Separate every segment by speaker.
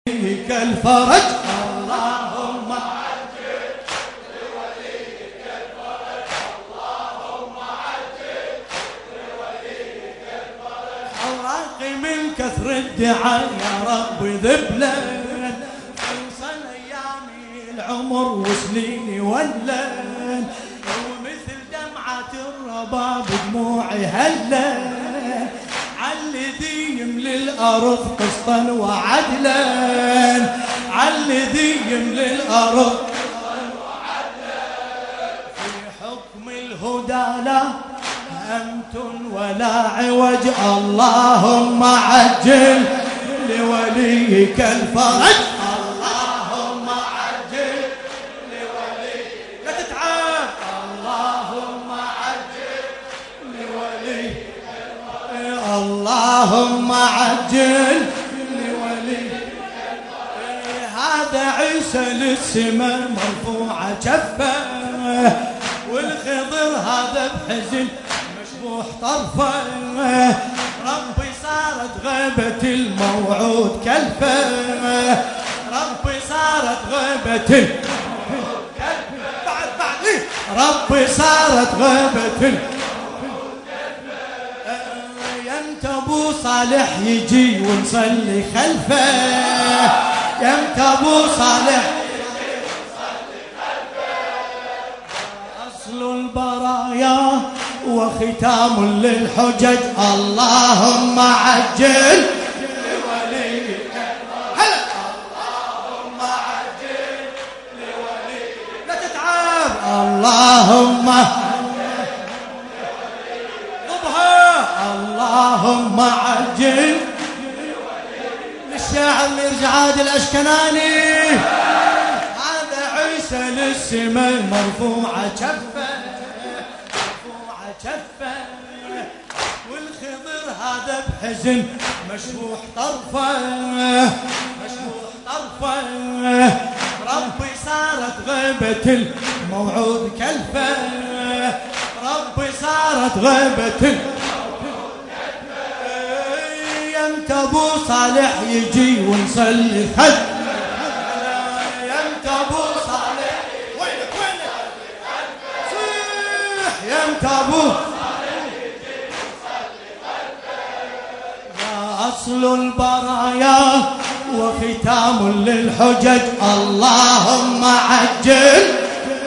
Speaker 1: لوليك الفرج اللهم عجل لوليك الفرج اللهم عجل لوليك الفرج. أوراقي من كثر الدعاء يا رب ذبلن توصل أيامي العمر وسنيني ولن ومثل دمعة الرباب دموعي هلن عالذي يملي الأرض قسطا وعدلا عالذي يملي الأرض قسطا وعدلا في حكم الهدى لا أمت ولا عوج اللهم عجل لوليك الفرج اللهم عجل لوليك لا تتعب اللهم عجل لوليك اللهم عجل لوليك هذا عيسى للسماء مرفوعة كفه والخضر هذا بحزن مشبوح طرفه ربي صارت غيبة الموعود كلفه ربي صارت غيبة الموعود كلفه بعد ربي صارت غيبة ابو صالح يجي ونصلي خلفه يمت ابو صالح يجي ونصلي خلفه اصل البرايا وختام للحجج اللهم عجل لوليك هلا اللهم عجل لوليك لا تتعب اللهم اللهم عجل للشاعر مرجعاد الأشكناني هذا عيسى للسماء مرفوعة كفه مرفوعة كفه والخضر هذا بحزن مشبوح طرفه مشبوح طرفه ربي صارت غيبة الموعود كلفه ربي صارت غيبة يمت ابو صالح يجي ونصلي خلف يمت ابو صالح وينك صيح يمت ابو صالح يجي ونصلي خلفه يا اصل البرايا وختام للحجج اللهم عجل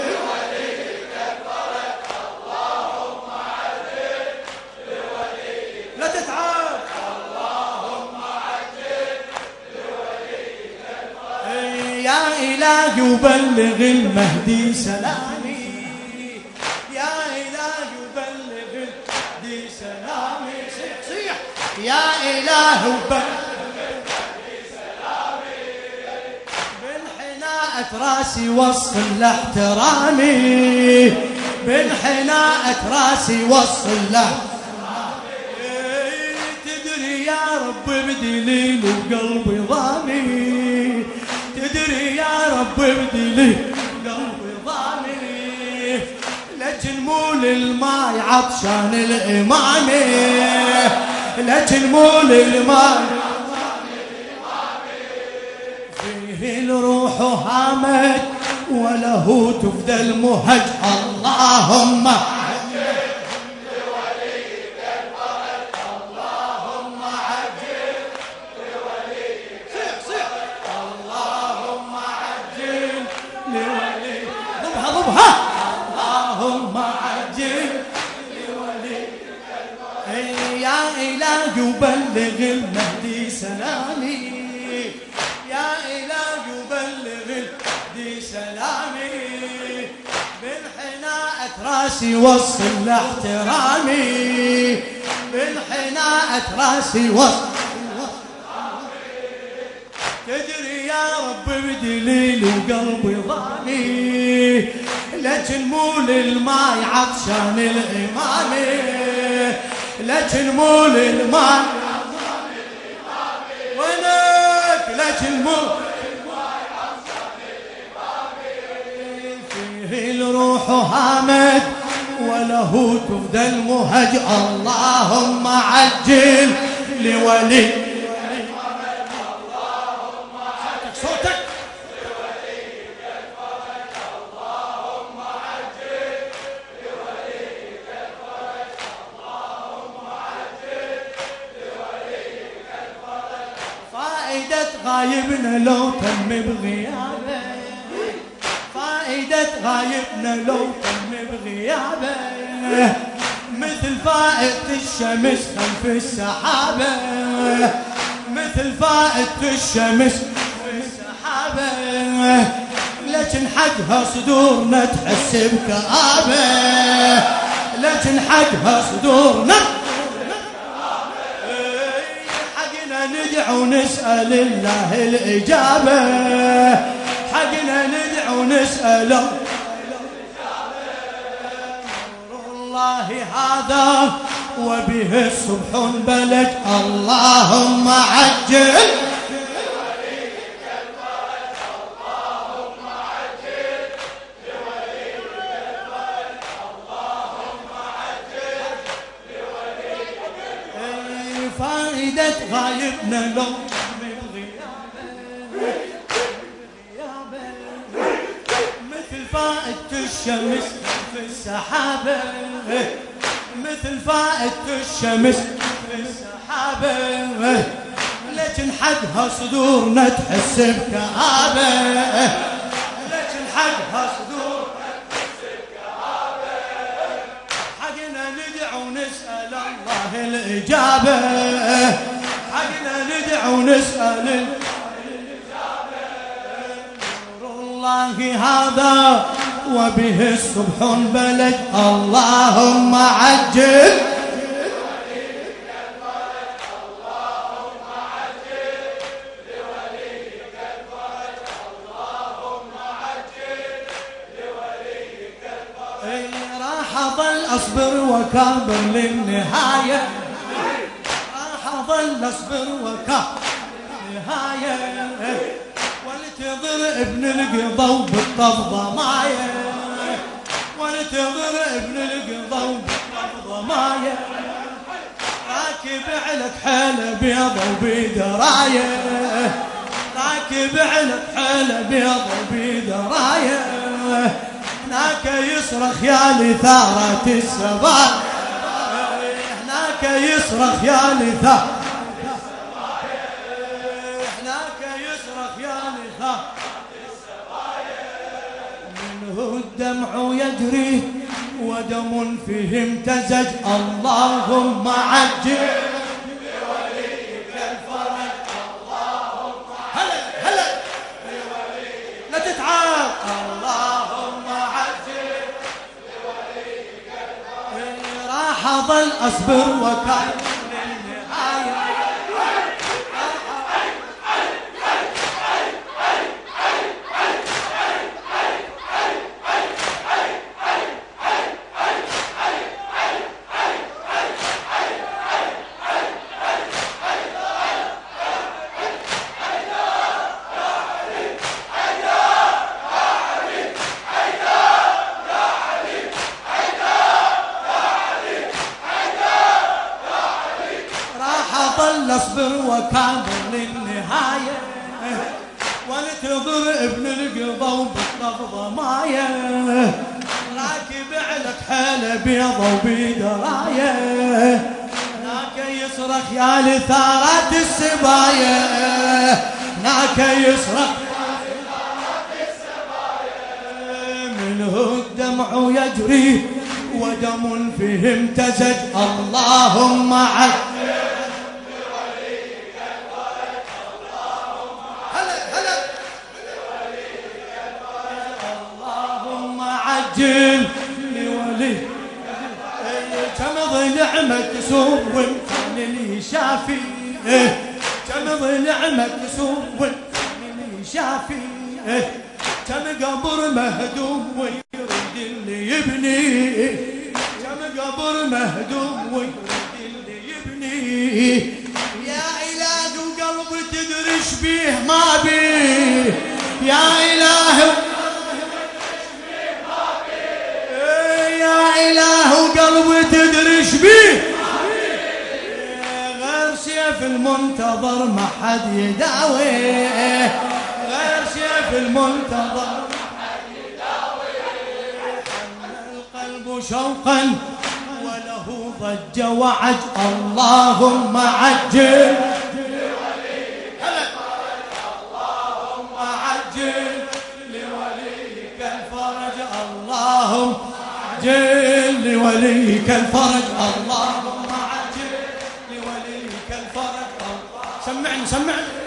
Speaker 1: يا إلهي وبلغ المهدي سلامي يا إلهي وبلغ المهدي سلامي صيح يا إلهي وبلغ المهدي سلامي بالحناءة راسي وصل لاحترامي بالحناءة راسي وصل لاحترامي تدري يا رب بدليل وقلبي ضامي تدري يا رب بدلي قلبي ضامي لكن مو للماي عطشان الإمامي لكن مو للماي عطشان الإمامي فيه الروح هامت وله تفدى المهج اللهم اللهم عجل لوليك يا إلهي وبلغ المهدي سلامي يا إلهي وبلغ المهدي سلامي بالحناءة راسي وصل لاحترامي بالحناءة راسي وصل تدري يا رب بدليل وقلبي ضامي لكن مو للماي عطشان الإمامي لكن مو للماي عطشان الإمامي وينك لكن مو للماي عطشان الإمامي فيه الروح هامت وله تفدى المهج اللهم عجل لولي غايبنا لو تم بغيابه، فائدة غايبنا لو تم بغيابه، مثل فائدة الشمس خلف السحابة، مثل فائدة الشمس خلف السحابة، لكن حقها صدورنا تحس بكآبة، لكن حقها صدورنا حقنا ندعو ونسأل الله الإجابة، حقنا ندعو ونسأل نور الله هذا وبه الصبح بلج، اللهم عجل فائدة غايبنا لو مثل فائدة الشمس في السحابة، مثل فائدة الشمس في السحابة، لكن حقها صدورنا تحس بكآبة، لكن حقها صدورنا تحس بكآبة، حقنا ندعو ونسأل الله الإجابة، حقنا ندعو ونسأل الإجابة، نور الله هذا وبه الصبح بلج، اللهم عجل لوليك الفرج، اللهم عجل لوليك الفرج، اللهم عجل لوليك الفرج. راح أظل أصبر وكابر للنهاية، راح أظل أصبر وكابر للنهاية، وانتظر ابن القضا بالطفضة مايه، وانتظر ابن القضا بالطفضة مايه، راكب على كحيله بيضة وبدرايه، راكب على كحيله بيضة وبدرايه، هناك يصرخ يا لثارة السبايا، هناك يصرخ يا لثارة السبايا، هناك يصرخ يا لثارة السبايا، منه الدمع يجري ودم فيه امتزج، اللهم عجل لوليك الفرج، اللهم هلا هلا لوليك لا تتعب، اللهم عجل لوليك الفرج. راح اظل اصبر وكان للنهايه، اصبر وكابر للنهاية، وانتظر ابن القضا وبالطفضة مايه، راكب على كحيله بيضة وبدرايه، هناك يصرخ يا لثارات السبايا، هناك يصرخ يا لثارات السبايا، منه الدمع يجري ودم فيه امتزج، اللهم عجل عجل لولي، كم نعمك سوء والفن اللي شافي، كم نعمك سوء والفن اللي شافي، كم قبر مهدوم ويريد اللي يبني، كم قبر مهدوم ويريد اللي يبني، يا إله وقلب تدرش بيه ما بيه، يا إله يا إله قلبي تدرش بيه، غير سيف المنتظر ما حد يداوي، غير سيف المنتظر ما حد يداوي، حمل القلب شوقا وله ضج وعج، اللهم عجل لوليك الفرج، اللهم عجل لوليك الفرج، اللهم عجل لوليك الفرج. سمعني سمعني.